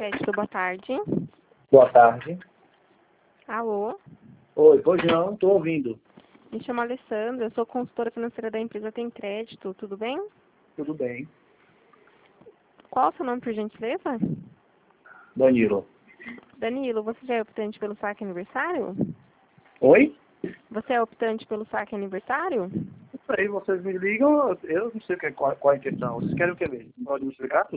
Crédito, boa tarde. Boa tarde. Alô? Oi, pois não, estou ouvindo. Me chamo Alessandra, eu sou consultora financeira da empresa Tem Crédito, tudo bem? Tudo bem. Qual o seu nome, por gentileza? Danilo. Danilo, você já é optante pelo saque aniversário? Oi? Você é optante pelo saque aniversário? Aí vocês me ligam, eu não sei qual a intenção. Vocês querem o que mesmo? Pode me explicar?